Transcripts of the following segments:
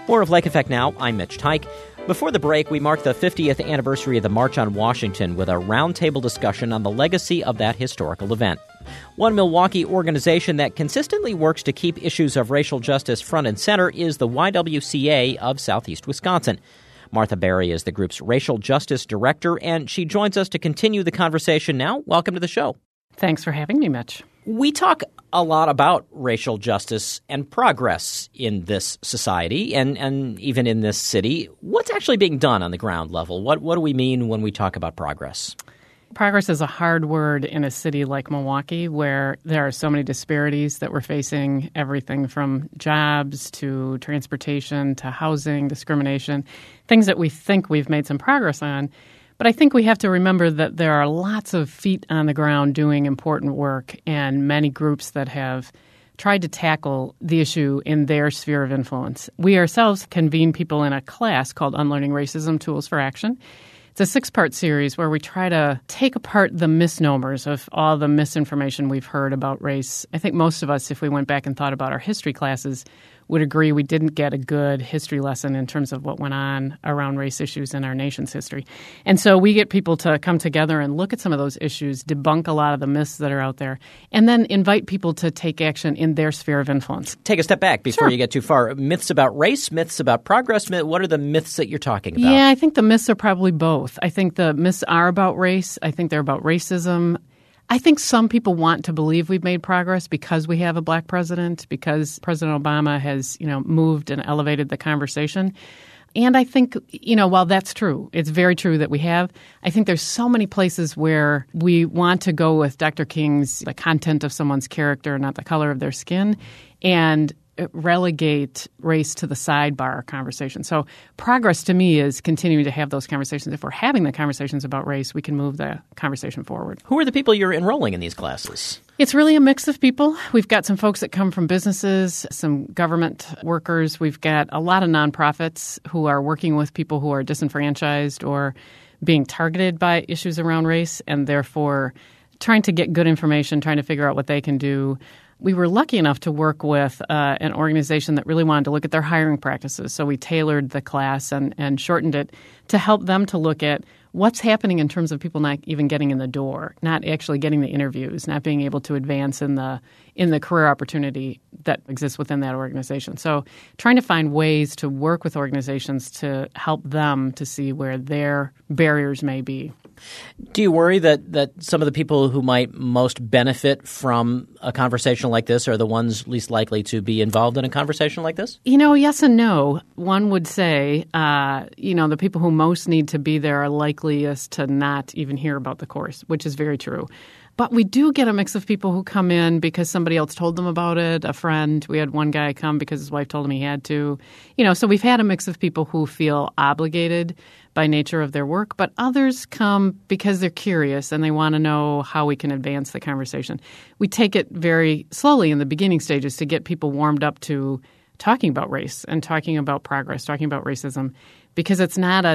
More of Lake Effect Now. I'm Mitch Teich. Before the break, we marked the 50th anniversary of the March on Washington with a roundtable discussion on the legacy of that historical event. One Milwaukee organization that consistently works to keep issues of racial justice front and center is the YWCA of Southeast Wisconsin. Martha Berry is the group's racial justice director, and she joins us to continue the conversation now. Welcome to the show. Thanks for having me, Mitch. We talk a lot about racial justice and progress in this society and even in this city. What's actually being done on the ground level? What do we mean when we talk about progress? Progress is a hard word in a city like Milwaukee, where there are so many disparities that we're facing, everything from jobs to transportation to housing, discrimination, things that we think we've made some progress on. But I think we have to remember that there are lots of feet on the ground doing important work and many groups that have tried to tackle the issue in their sphere of influence. We ourselves convene people in a class called Unlearning Racism: Tools for Action. It's a 6-part series where we try to take apart the misnomers of all the misinformation we've heard about race. I think most of us, if we went back and thought about our history classes, would agree we didn't get a good history lesson in terms of what went on around race issues in our nation's history. And so we get people to come together and look at some of those issues, debunk a lot of the myths that are out there, and then invite people to take action in their sphere of influence. Take a step back before you get too far. Myths about race, myths about progress. What are the myths that you're talking about? Yeah, I think the myths are probably both. I think the myths are about race. I think they're about racism. I think some people want to believe we've made progress because we have a black president, because President Obama has, moved and elevated the conversation. And I think, while that's true, it's very true that we have, I think there's so many places where we want to go with Dr. King's the content of someone's character, not the color of their skin, and relegate race to the sidebar conversation. So progress to me is continuing to have those conversations. If we're having the conversations about race, we can move the conversation forward. Who are the people you're enrolling in these classes? It's really a mix of people. We've got some folks that come from businesses, some government workers. We've got a lot of nonprofits who are working with people who are disenfranchised or being targeted by issues around race and therefore trying to get good information, trying to figure out what they can do. We were lucky enough to work with an organization that really wanted to look at their hiring practices. So we tailored the class and shortened it to help them to look at what's happening in terms of people not even getting in the door, not actually getting the interviews, not being able to advance in the career opportunity that exists within that organization. So trying to find ways to work with organizations to help them to see where their barriers may be. Do you worry that some of the people who might most benefit from a conversation like this are the ones least likely to be involved in a conversation like this? Yes and no. One would say, the people who most need to be there are likeliest to not even hear about the course, which is very true. But we do get a mix of people who come in because somebody else told them about it, a friend. We had one guy come because his wife told him he had to. So we've had a mix of people who feel obligated by nature of their work, but others come because they're curious and they want to know how we can advance the conversation. We take it very slowly in the beginning stages to get people warmed up to talking about race and talking about progress, talking about racism, because it's not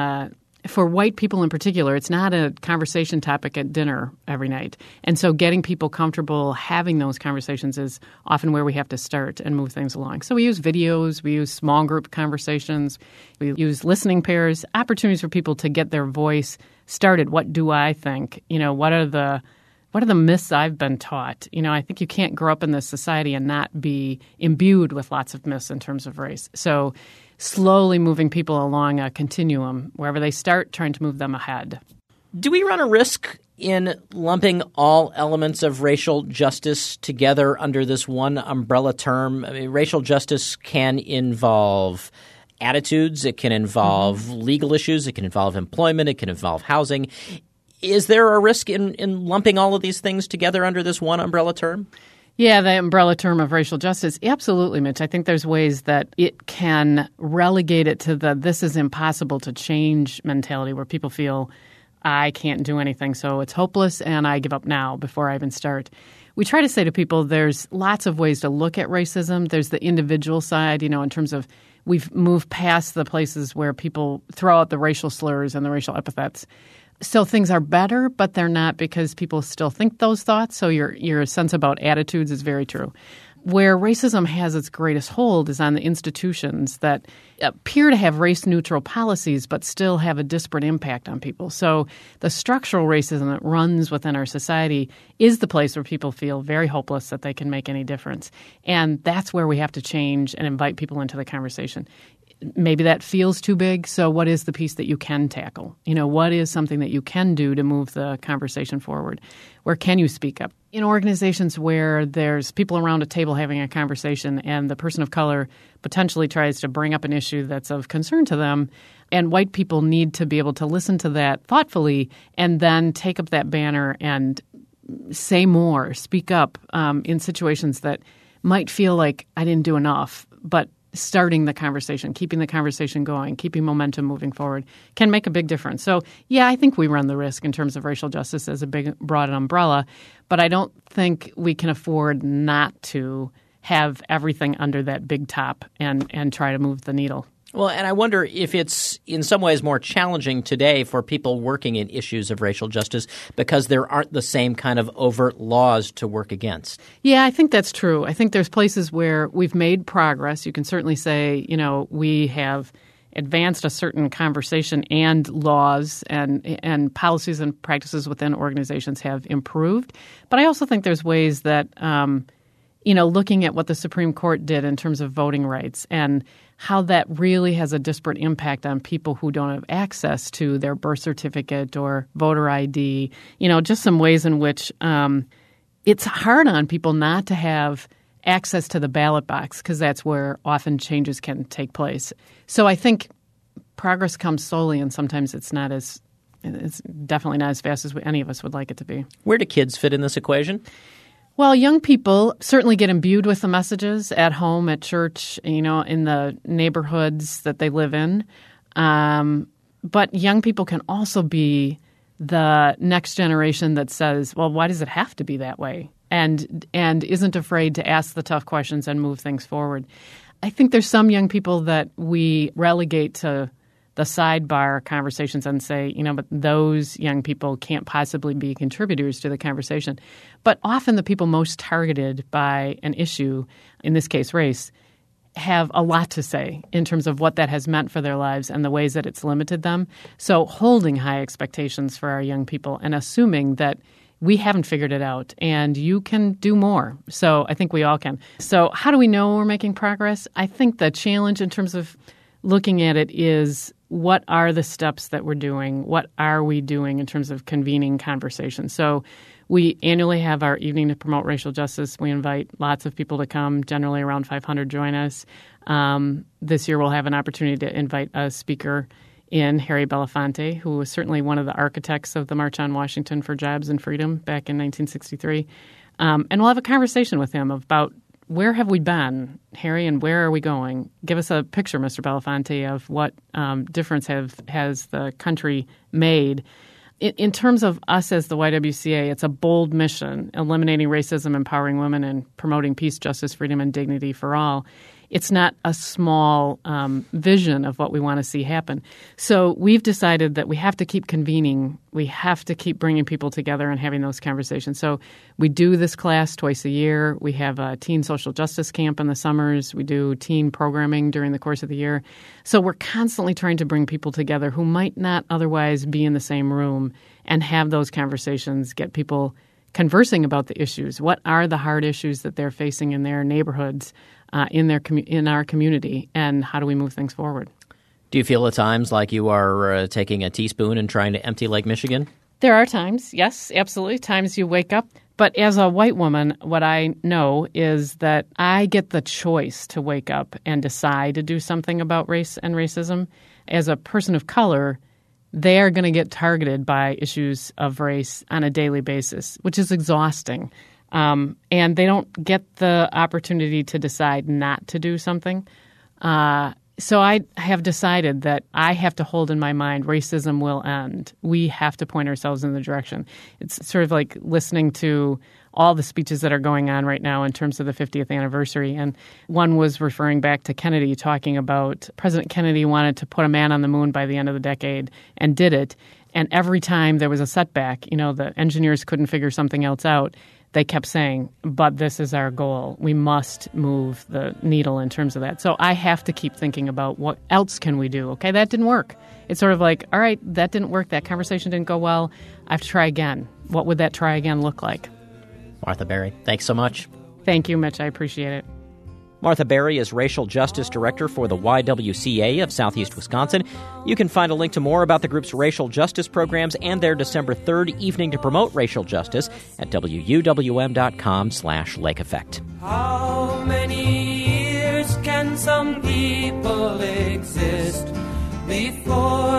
for white people in particular, it's not a conversation topic at dinner every night. And so getting people comfortable having those conversations is often where we have to start and move things along. So we use videos, we use small group conversations, we use listening pairs, opportunities for people to get their voice started. What do I think? What are the myths I've been taught? I think you can't grow up in this society and not be imbued with lots of myths in terms of race. So slowly moving people along a continuum, wherever they start, trying to move them ahead. Do we run a risk in lumping all elements of racial justice together under this one umbrella term? I mean, racial justice can involve attitudes, it can involve legal issues, it can involve employment, it can involve housing. Is there a risk in lumping all of these things together under this one umbrella term? Yeah, the umbrella term of racial justice, absolutely, Mitch. I think there's ways that it can relegate it to the this is impossible to change mentality where people feel I can't do anything, so it's hopeless and I give up now before I even start. We try to say to people there's lots of ways to look at racism. There's the individual side, in terms of we've moved past the places where people throw out the racial slurs and the racial epithets. So things are better, but they're not because people still think those thoughts. So your sense about attitudes is very true. Where racism has its greatest hold is on the institutions that appear to have race-neutral policies but still have a disparate impact on people. So the structural racism that runs within our society is the place where people feel very hopeless that they can make any difference. And that's where we have to change and invite people into the conversation. Maybe that feels too big, so what is the piece that you can tackle? What is something that you can do to move the conversation forward? Where can you speak up? In organizations where there's people around a table having a conversation and the person of color potentially tries to bring up an issue that's of concern to them, and white people need to be able to listen to that thoughtfully and then take up that banner and say more, speak up in situations that might feel like I didn't do enough, but starting the conversation, keeping the conversation going, keeping momentum moving forward can make a big difference. So, yeah, I think we run the risk in terms of racial justice as a big, broad umbrella, but I don't think we can afford not to have everything under that big top and try to move the needle. Well, and I wonder if it's in some ways more challenging today for people working in issues of racial justice because there aren't the same kind of overt laws to work against. Yeah, I think that's true. I think there's places where we've made progress. You can certainly say, we have advanced a certain conversation and laws and policies and practices within organizations have improved. But I also think there's ways that looking at what the Supreme Court did in terms of voting rights and how that really has a disparate impact on people who don't have access to their birth certificate or voter ID, just some ways in which it's hard on people not to have access to the ballot box because that's where often changes can take place. So I think progress comes slowly and sometimes it's definitely not as fast as any of us would like it to be. Where do kids fit in this equation? Well, young people certainly get imbued with the messages at home, at church, in the neighborhoods that they live in. But young people can also be the next generation that says, well, why does it have to be that way? And isn't afraid to ask the tough questions and move things forward. I think there's some young people that we relegate to the sidebar conversations and say, but those young people can't possibly be contributors to the conversation. But often the people most targeted by an issue, in this case race, have a lot to say in terms of what that has meant for their lives and the ways that it's limited them. So holding high expectations for our young people and assuming that we haven't figured it out and you can do more. So I think we all can. So how do we know we're making progress? I think the challenge in terms of looking at it is what are the steps that we're doing? What are we doing in terms of convening conversations? So we annually have our Evening to Promote Racial Justice. We invite lots of people to come, generally around 500 join us. This year we'll have an opportunity to invite a speaker in, Harry Belafonte, who was certainly one of the architects of the March on Washington for Jobs and Freedom back in 1963. And we'll have a conversation with him about where have we been, Harry, and where are we going? Give us a picture, Mr. Belafonte, of what difference has the country made. In terms of us as the YWCA, it's a bold mission, eliminating racism, empowering women, and promoting peace, justice, freedom, and dignity for all. It's not a small vision of what we want to see happen. So we've decided that we have to keep convening. We have to keep bringing people together and having those conversations. So we do this class twice a year. We have a teen social justice camp in the summers. We do teen programming during the course of the year. So we're constantly trying to bring people together who might not otherwise be in the same room and have those conversations, get people conversing about the issues. What are the hard issues that they're facing in their neighborhoods, in our community, and how do we move things forward? Do you feel at times like you are taking a teaspoon and trying to empty Lake Michigan? There are times, yes, absolutely, times you wake up. But as a white woman, what I know is that I get the choice to wake up and decide to do something about race and racism. As a person of color, they are going to get targeted by issues of race on a daily basis, which is exhausting. And they don't get the opportunity to decide not to do something. So I have decided that I have to hold in my mind racism will end. We have to point ourselves in the direction. It's sort of like listening to all the speeches that are going on right now in terms of the 50th anniversary. And one was referring back to Kennedy, talking about President Kennedy wanted to put a man on the moon by the end of the decade and did it. And every time there was a setback, the engineers couldn't figure something else out, they kept saying, but this is our goal. We must move the needle in terms of that. So I have to keep thinking about what else can we do? Okay, that didn't work. It's sort of like, all right, that didn't work. That conversation didn't go well. I have to try again. What would that try again look like? Martha Berry, thanks so much. Thank you, Mitch. I appreciate it. Martha Berry is Racial Justice Director for the YWCA of Southeast Wisconsin. You can find a link to more about the group's racial justice programs and their December 3rd evening to promote racial justice at WUWM.com/Lake Effect. How many years can some people exist before